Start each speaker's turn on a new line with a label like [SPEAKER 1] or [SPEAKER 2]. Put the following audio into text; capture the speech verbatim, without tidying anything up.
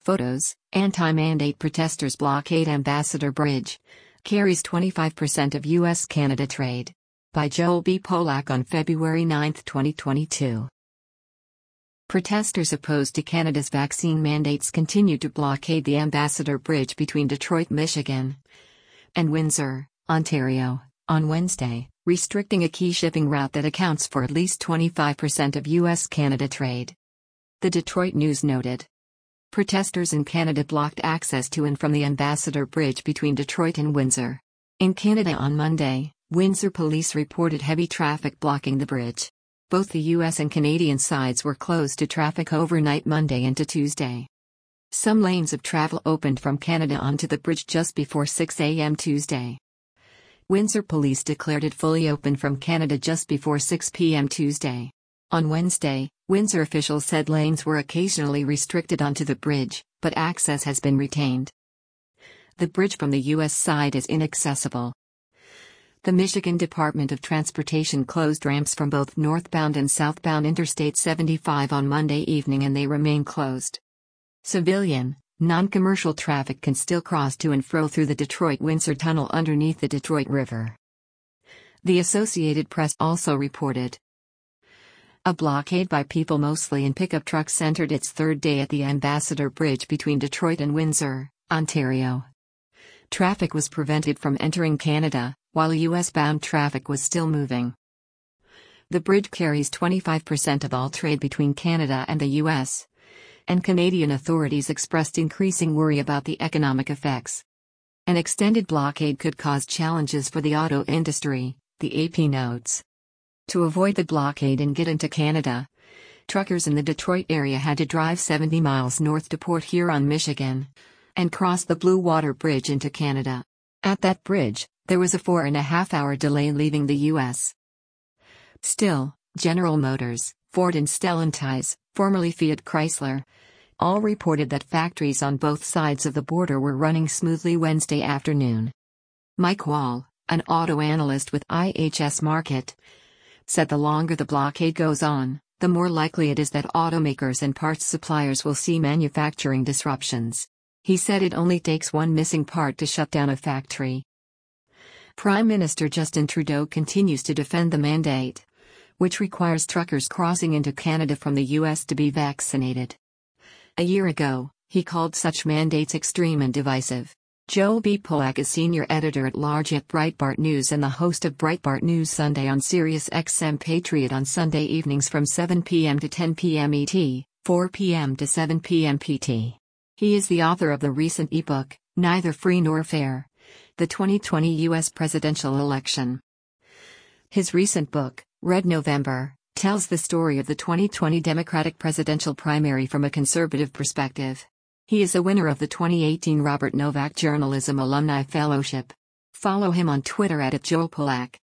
[SPEAKER 1] Photos: Anti-mandate protesters blockade Ambassador Bridge. Carries twenty-five percent of U S Canada trade. By Joel B. Polak on February ninth, twenty twenty-two. Protesters opposed to Canada's vaccine mandates continue to blockade the Ambassador Bridge between Detroit, Michigan, and Windsor, Ontario, on Wednesday, restricting a key shipping route that accounts for at least twenty-five percent of U S Canada trade. The Detroit News noted. Protesters in Canada blocked access to and from the Ambassador Bridge between Detroit and Windsor. In Canada on Monday, Windsor police reported heavy traffic blocking the bridge. Both the U S and Canadian sides were closed to traffic overnight Monday into Tuesday. Some lanes of travel opened from Canada onto the bridge just before six a m Tuesday. Windsor police declared it fully open from Canada just before six p m Tuesday. On Wednesday, Windsor officials said lanes were occasionally restricted onto the bridge, but access has been retained. The bridge from the U S side is inaccessible. The Michigan Department of Transportation closed ramps from both northbound and southbound Interstate seventy-five on Monday evening and they remain closed. Civilian, non-commercial traffic can still cross to and fro through the Detroit-Windsor Tunnel underneath the Detroit River. The Associated Press also reported. A blockade by people mostly in pickup trucks entered its third day at the Ambassador Bridge between Detroit and Windsor, Ontario. Traffic was prevented from entering Canada, while U S-bound traffic was still moving. The bridge carries twenty-five percent of all trade between Canada and the U S, and Canadian authorities expressed increasing worry about the economic effects. An extended blockade could cause challenges for the auto industry, the A P notes. To avoid the blockade and get into Canada, truckers in the Detroit area had to drive seventy miles north to Port Huron, Michigan, and cross the Blue Water Bridge into Canada. At that bridge, there was a four and a half hour delay leaving the U S. Still, General Motors, Ford and Stellantis, formerly Fiat Chrysler, all reported that factories on both sides of the border were running smoothly Wednesday afternoon. Mike Wall, an auto analyst with I H S Markit, said the longer the blockade goes on, the more likely it is that automakers and parts suppliers will see manufacturing disruptions. He said it only takes one missing part to shut down a factory. Prime Minister Justin Trudeau continues to defend the mandate, which requires truckers crossing into Canada from the U S to be vaccinated. A year ago, he called such mandates extreme and divisive. Joel B. Polak is senior editor-at-large at Breitbart News and the host of Breitbart News Sunday on Sirius X M Patriot on Sunday evenings from seven p m to ten p m E T, four p m to seven p m P T. He is the author of the recent ebook, Neither Free Nor Fair: The twenty twenty U S Presidential Election. His recent book, Red November, tells the story of the twenty twenty Democratic presidential primary from a conservative perspective. He is a winner of the twenty eighteen Robert Novak Journalism Alumni Fellowship. Follow him on Twitter at Joel Polak.